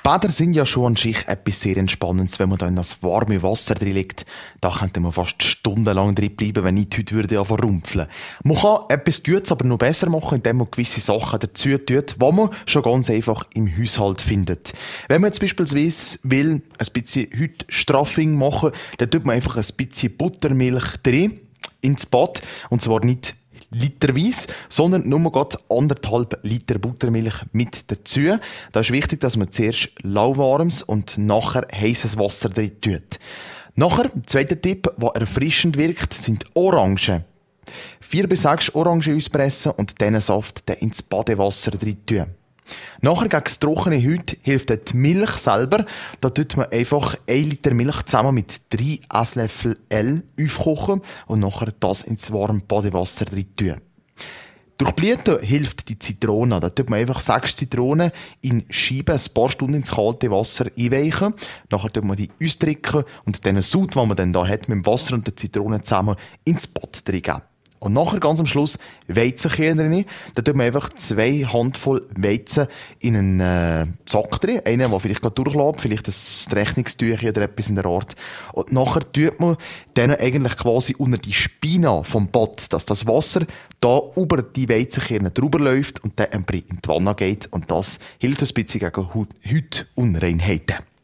Bäder sind ja schon an sich etwas sehr Entspannendes, wenn man da in das warme Wasser drin liegt. Da könnte man fast stundenlang drin bleiben, wenn ich heute würde anfangen rumpfeln. Man kann etwas Gutes aber noch besser machen, indem man gewisse Sachen dazu tut, die man schon ganz einfach im Haushalt findet. Wenn man jetzt beispielsweise will, ein bisschen heute Straffing machen, dann tut man einfach ein bisschen Buttermilch drin ins Bad. Und zwar nicht literweise, sondern nur gerade 1,5 Liter Buttermilch mit dazu. Da ist wichtig, dass man zuerst lauwarmes und nachher heißes Wasser drin tut. Nachher, zweiter Tipp, der erfrischend wirkt, sind Orangen. 4 bis 6 Orangen auspressen und diesen Saft dann ins Badewasser drin tun. Nachher gegen das trockene Haut hilft die Milch selber. Da tut man einfach 1 Liter Milch zusammen mit 3 Esslöffel L aufkochen und nachher das ins warme Badewasser drin tun. Durch Blüten hilft die Zitrone. Da tut man einfach 6 Zitronen in Scheiben ein paar Stunden ins kalte Wasser einweichen. Nachher tut man die ausdrücken und den Sud, den man dann da hat, mit dem Wasser und der Zitrone zusammen ins Bad drin geben. Und nachher ganz am Schluss Weizenkerne rein. Da tut man einfach 2 Handvoll Weizen in einen Sack drin. Einen, der vielleicht gerade durchläuft, vielleicht ein Rechnungstuch oder etwas in der Art. Und nachher tut man dann eigentlich quasi unter die Spina vom Bad, dass das Wasser da über die Weizenkerne drüber läuft und dann in die Wanne geht. Und das hilft ein bisschen gegen Hautunreinheiten.